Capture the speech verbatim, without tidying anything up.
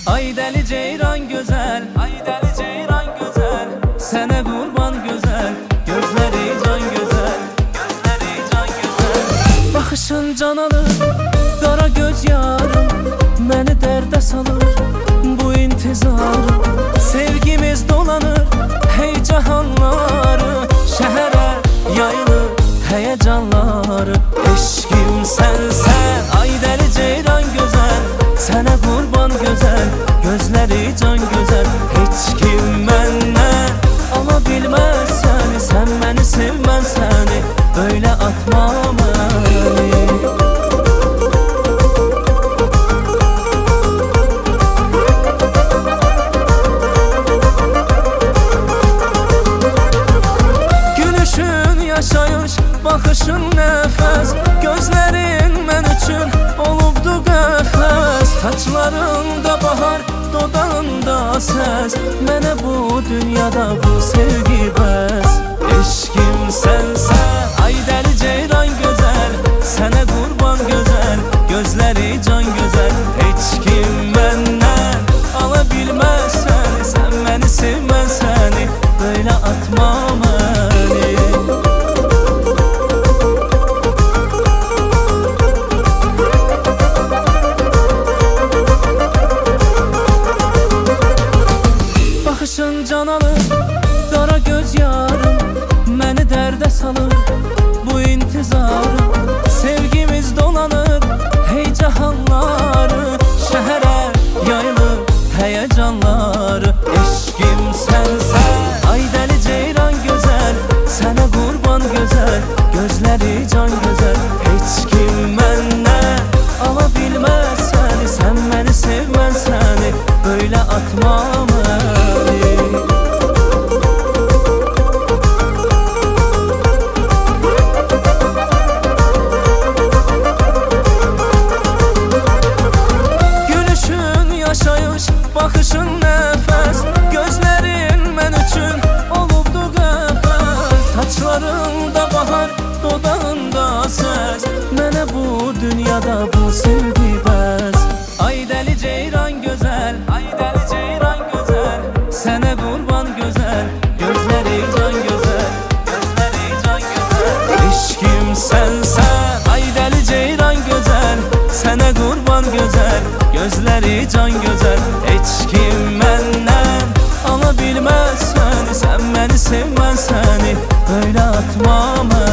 Ay deli ceyran güzel, ay deli ceyran güzel, sana kurban güzel, gözleri can güzel, gözleri can güzel. Bakışın can alır, qara göz yarım, məni dərdə salır bu intizarım. Sevgimiz dolanır hey cahanları, şəhərə yayılır heyecanları. Eşkim sensen, ay deli ceyran güzel, sana kurban güzel, gözleri can güzel. Hiç kim benden ala bilmez seni, sen beni sevmez seni, böyle atma beni. Gülüşün yaşayış, bakışın nefes, gözlerin mən üçün olubdu qəfəs. Saçlarında bahar, dodağında səs, mənə bu dünyada bu sevgi bəs. Eşkim sənsən, ay deli ceyran gözəl, sənə qurban gözəl, gözləri can gözəl. Heç kim məndən ala bilməz səni, sən məni sevməz səni, böyle atma məni. Bakışın can alır, qara göz yarım, məni dərdə salır bu intizarım. Sevgimiz dolanır hey cahanları, şəhərə yayılır heyecanları. Eşkim sənsən, ay deli ceyran gözəl, sənə qurban gözəl, gözləri can gözəl. Heç kim məndən ala bilməz səni, sən məni sevməz səni, böyle atma məni. Bakışın nefes, gözlerin mən üçün olubdu qəfəs. Saçlarında bahar, dodağında səs, mənə bu dünyada bu sevgi bəs. Ay deli ceyran gözəl, ay deli ceyran gözəl, sənə qurban gözəl, gözləri can gözəl, gözləri can gözəl. Eşkim sənsən, ay deli ceyran gözəl, sənə qurban gözəl, gözləri can gözəl. Heç kim məndən ala bilməz səni, sən məni sevməz səni, böyle atma məni.